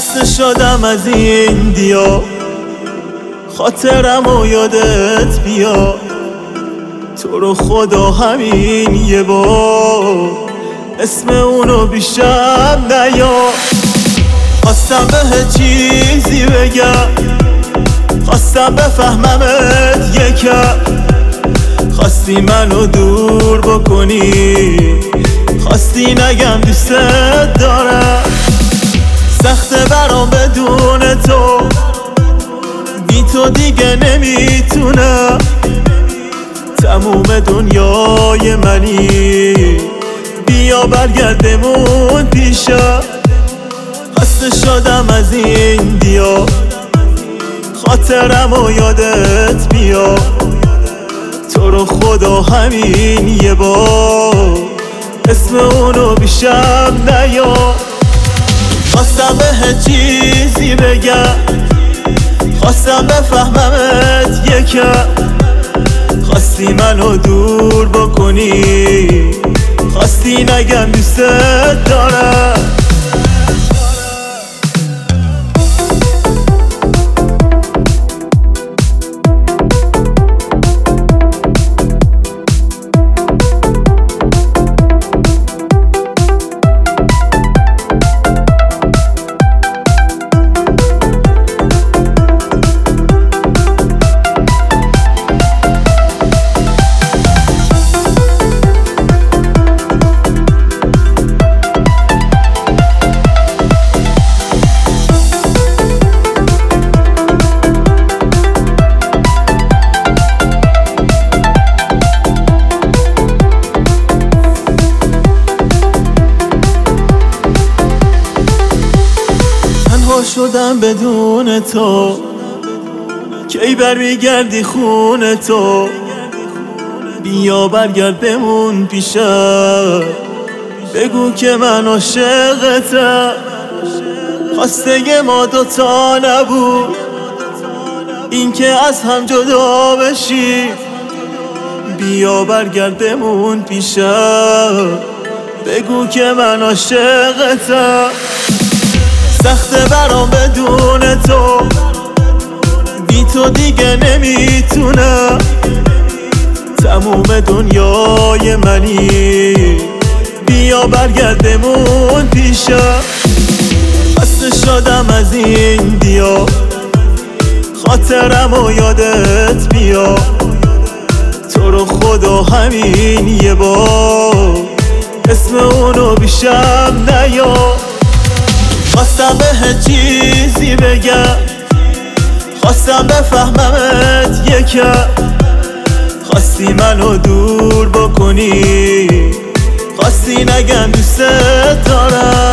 خسته شدم از این دیا، خاطرم و یادت بیا. تو رو خدا همین یه بار اسم اونو بیشم نیار. خواستم به چیزی بگم، خواستم بفهممت یکم. خواستی منو دور بکنی، خواستی نگم دوستت دارم. سخته برام بدون تو، بی تو دیگه نمیتونم. تموم دنیای منی، بیا برگردمون پیشم. خسته شدم از این دیا، خاطرم و یادت بیا. تو رو خدا همین یه بار اسم اونو بیشم نیار. خواستم به چیزی بگم، خواستم بفهممت یکم. خواستی منو دور بکنی، خواستی نگم دوستت دارم. شدم بدون تو، کی برمیگردی خونه تو. بیا برگرد بمون پیشم، بگو که من عاشقتم. خواسته ما دوتا نبود این که از هم جدا بشی. بیا برگرد بمون پیشم، بگو که من عاشقتم. سخته برام بدون تو، بی تو دیگه نمیتونم. تموم دنیای منی، بیا برگردمون پیشم. خسته شدم از این دیا، خاطرم و یادت بیا. تو رو خدا همین یه بار اسم اونو بیشم نیار. خواستم به چیزی بگم، خواستم بفهممت یکم. خواستی منو دور بکنی، خواستی نگم دوستت دارم.